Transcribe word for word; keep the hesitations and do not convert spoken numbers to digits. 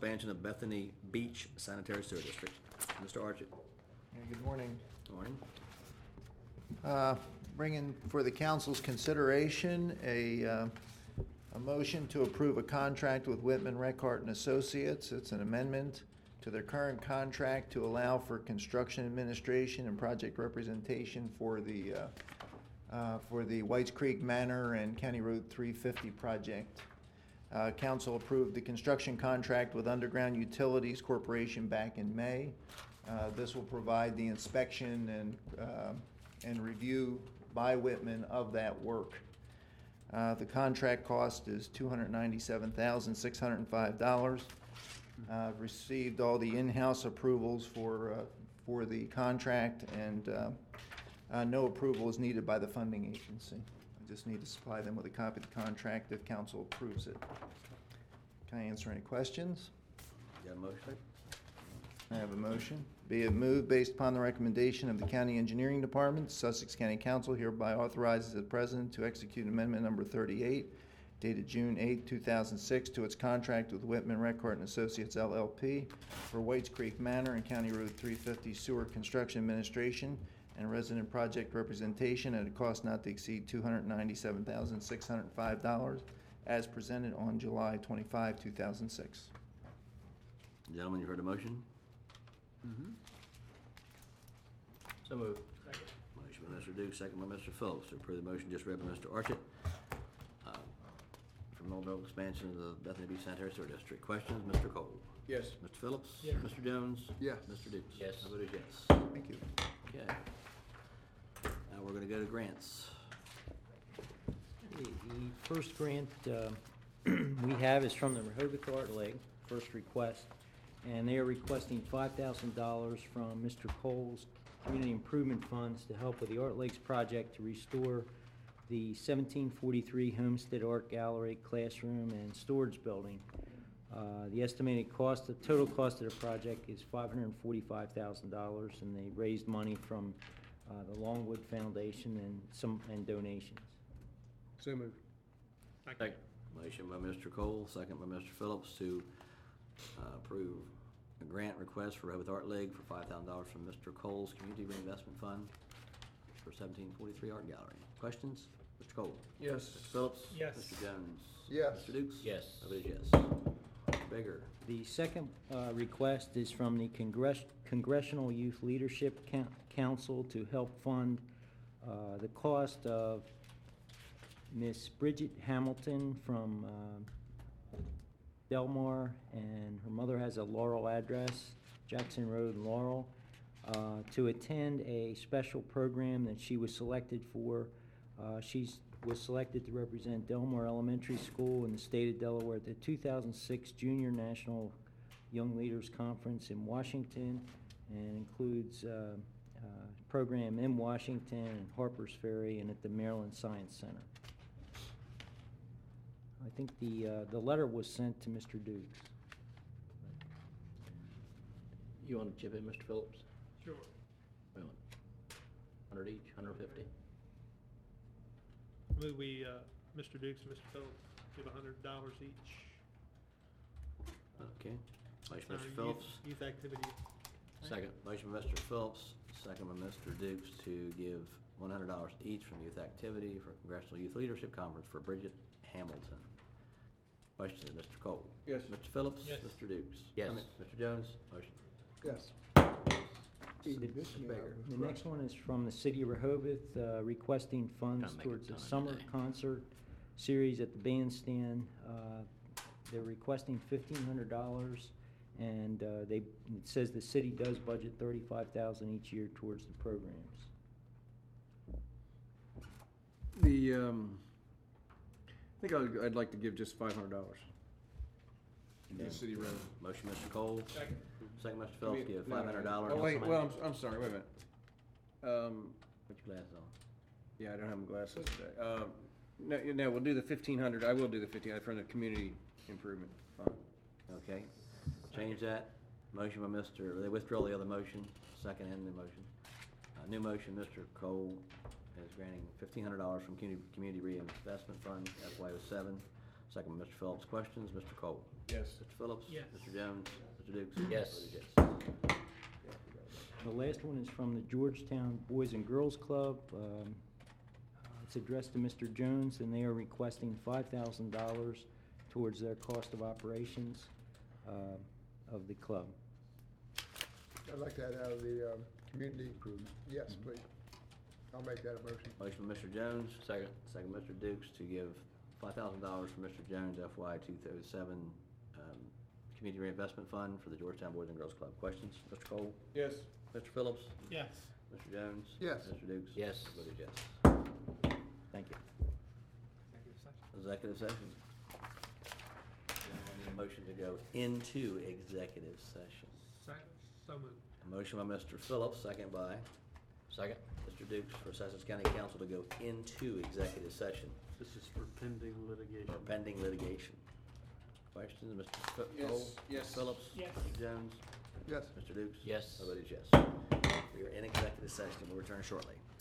expansion of Bethany Beach Sanitary Sewer District. Mister Archett. Yeah, good morning. Good morning. Uh, Bringing for the council's consideration a, uh, a motion to approve a contract with Whitman, Recart and Associates. It's an amendment to their current contract to allow for construction administration and project representation for the, uh, uh, for the Whites Creek Manor and County Road three fifty project. Uh, Council approved the construction contract with Underground Utilities Corporation back in May. Uh, This will provide the inspection and, uh, and review by Whitman of that work. Uh, The contract cost is two hundred ninety-seven thousand six hundred five dollars. Uh, Received all the in-house approvals for, uh, for the contract, and uh, uh, no approval is needed by the funding agency. I just need to supply them with a copy of the contract if council approves it. Can I answer any questions? You got a motion? I have a motion. Be it moved based upon the recommendation of the County Engineering Department, Sussex County Council hereby authorizes the President to execute amendment number thirty-eight dated June eighth, two thousand six to its contract with Whitman, Recart and Associates L L P for Whites Creek Manor and County Road three fifty sewer construction administration and resident project representation at a cost not to exceed two hundred ninety-seven thousand six hundred five dollars as presented on July twenty-fifth, two thousand six. Gentlemen, you heard the motion? Mm-hmm. So moved. Motion by Mister Duke, second by Mister Phillips to approve the motion just read by Mister Archett. Uh, From Millville expansion of the Bethany Beach Sanitary Sewer District. Questions? Mister Cole? Yes. Mister Phillips? Yes. Mister Jones? Yes. Mister Dukes? Yes. I vote is yes. Thank you. Okay. Now we're gonna go to grants. The the first grant uh, we have is from the Rehoboth Art League, first request, and they are requesting five thousand dollars from Mister Cole's Community Improvement Funds to help with the Art League's project to restore the seventeen forty-three Homestead Art Gallery, classroom, and storage building. Uh, The estimated cost, the total cost of the project is five hundred forty-five thousand dollars, and they raised money from uh, the Longwood Foundation and some, and donations. So moved. Second. Motion by Mister Cole, second by Mister Phillips to uh, approve a grant request for Rehoboth Art League for five thousand dollars from Mister Cole's Community Reinvestment Fund for seventeen forty-three Art Gallery. Questions? Mister Cole? Yes. Mister Phillips? Yes. Mister Jones? Yes. Mister Dukes? Yes. I vote is yes. Mister Baker? The second uh, request is from the Congress- Congressional Youth Leadership Coun- Council to help fund uh, the cost of Miss Bridget Hamilton from uh, Delmar, and her mother has a Laurel address, Jackson Road, Laurel, uh, to attend a special program that she was selected for. Uh, She's was selected to represent Delmar Elementary School in the state of Delaware at the two thousand six Junior National Young Leaders Conference in Washington, and includes uh, uh, program in Washington and Harper's Ferry and at the Maryland Science Center. I think the, uh, the letter was sent to Mister Dukes. You want to chip in, Mister Phillips? Sure. We want Hundred each, hundred fifty? Move we, uh, Mister Dukes and Mister Phillips give a hundred dollars each. Okay. Motion by Uh, Mister youth- Phillips. Youth activity. Second. Motion by Mister Phillips, second by Mister Dukes to give one hundred dollars each from youth activity for Congressional Youth Leadership Conference for Bridget Hamilton. Questions? Mister Cole? Yes. Mister Phillips? Yes. Mister Dukes? Yes. I mean, Mister Jones? Motion. Yes. The next one is from the city of Rehoboth, uh, requesting funds Gotta make a towards a ton summer today. concert series at the bandstand. Uh, They're requesting fifteen hundred dollars, and uh, they, it says the city does budget thirty-five thousand dollars each year towards the programs. The, um, I think I'd, I'd like to give just five hundred dollars. Okay. The city road. Motion, Mister Cole. Second. Second, Mister Phillips, give No, five hundred dollars. Oh, wait, well, I'm, I'm sorry, wait a minute. Um, Put your glasses on. yeah, I don't have my glasses today. Um, no, no, we'll do the fifteen hundred, I will do the fifteen hundred from the community improvement fund. Okay. Change that. Motion by Mister, they withdraw the other motion, second and the motion. Uh, new motion, Mister Cole is granting fifteen hundred dollars from Community, Community Reinvestment Fund, F Y oh seven, second by Mister Phillips. Questions? Mister Cole? Yes. Mister Phillips? Yes. Mister Jones? Mister Dukes? Yes. Voted yes. The last one is from the Georgetown Boys and Girls Club. Um, uh, It's addressed to Mister Jones, and they are requesting five thousand dollars towards their cost of operations uh, of the club. I'd like that out of the um, community improvement. Yes, please. I'll make that a motion. Motion by Mister Jones. Second. Second by Mister Dukes to give five thousand dollars for Mister Jones F Y two thousand seven um, Community Reinvestment Fund for the Georgetown Boys and Girls Club. Questions? Mister Cole? Yes. Mister Phillips? Yes. Mister Jones? Yes. Mister Dukes? Yes. Voted yes. Thank you. Executive session. Now I need a motion to go into executive session. Second, so moved. A motion by Mister Phillips, second by Second. Mister Dukes for Sussex County Council to go into executive session This is for pending litigation. for pending litigation. Questions? Mister Phil- Yes. Cole? Yes. Mister Phillips? Yes. Mister Jones? Yes. Mister Dukes? Yes. I voted yes. We are in executive session. We'll return shortly.